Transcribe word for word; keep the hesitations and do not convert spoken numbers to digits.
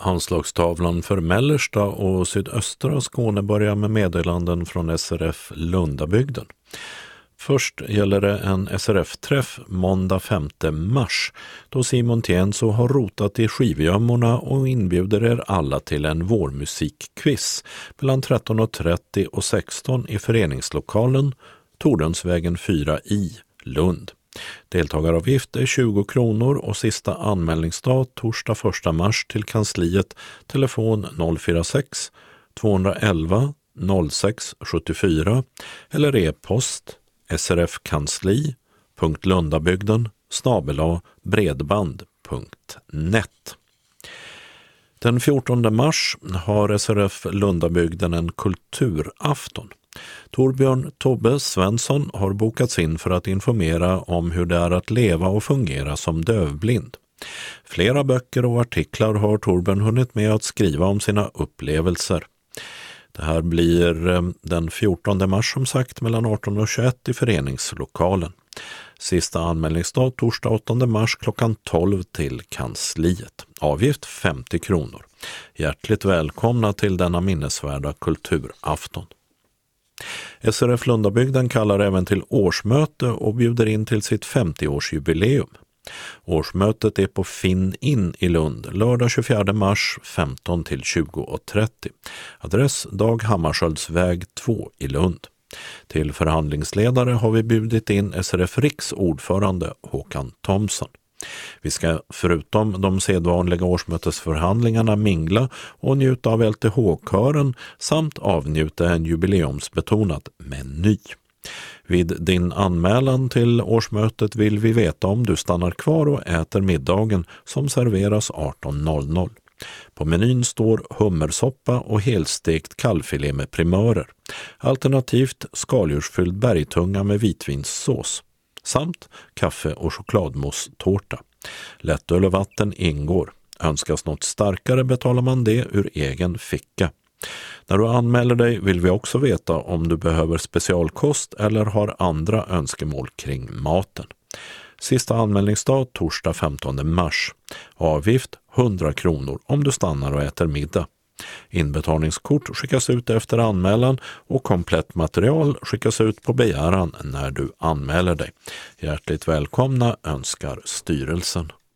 Anslagstavlan för mellersta och sydöstra Skåne börjar med meddelanden från S R F Lundabygden. Först gäller det en S R F-träff måndag femte mars då Simon Tienso har rotat i skivgömmorna och inbjuder er alla till en vårmusikquiz mellan tretton och trettio och sexton i föreningslokalen Tordensvägen fyra i Lund. Deltagaravgift är tjugo kronor och sista anmälningsdag torsdag första mars till kansliet telefon noll fyra sex två ett ett noll sex sju fyra eller e-post srfkansli punkt lundabygden snabel-a bredband punkt net. Den fjortonde mars har S R F Lundabygden en kulturafton. Torbjörn Tobbe Svensson har bokats in för att informera om hur det är att leva och fungera som dövblind. Flera böcker och artiklar har Torbjörn hunnit med att skriva om sina upplevelser. Det här blir den fjortonde mars som sagt mellan arton och tjugoett i föreningslokalen. Sista anmälningsdag torsdag åttonde mars klockan tolv till kansliet. Avgift femtio kronor. Hjärtligt välkomna till denna minnesvärda kulturafton. S R F Lundabygden kallar även till årsmöte och bjuder in till sitt femtioårsjubileum. Årsmötet är på Finn in i Lund, lördag tjugofjärde mars femton till tjugo trettio. Adress Dag Hammarskjöldsväg två i Lund. Till förhandlingsledare har vi bjudit in S R F Riks ordförande Håkan Thomsson. Vi ska förutom de sedvanliga årsmötesförhandlingarna mingla och njuta av L T H-kören samt avnjuta en jubileumsbetonad meny. Vid din anmälan till årsmötet vill vi veta om du stannar kvar och äter middagen som serveras arton noll noll. På menyn står hummersoppa och helstekt kalvfilé med primörer. Alternativt skaldjursfylld bergtunga med vitvinssås. Samt kaffe- och chokladmosstårta. Lättöl och vatten ingår. Önskas något starkare betalar man det ur egen ficka. När du anmäler dig vill vi också veta om du behöver specialkost eller har andra önskemål kring maten. Sista anmälningsdag torsdag femtonde mars. Avgift hundra kronor om du stannar och äter middag. Inbetalningskort skickas ut efter anmälan och komplett material skickas ut på begäran när du anmäler dig. Hjärtligt välkomna önskar styrelsen.